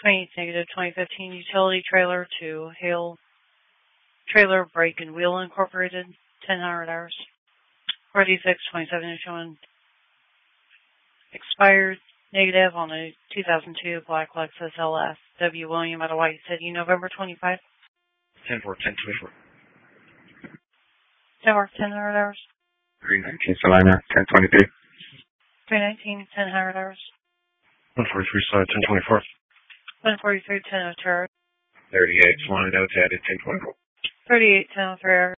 28 2015 utility trailer to Hale Trailer Brake and Wheel Incorporated, 1000 hours. 46 27 expired negative on a 2002 black Lexus LS. W. William out of White City, November 25. 10-4, 10-24. 10 hours. 319 Salina, 10-23. 319, 10 hours. 143 Side, 10-24. 143, 10 hours. 38 Salina, added 10-24. 38, 10 hours.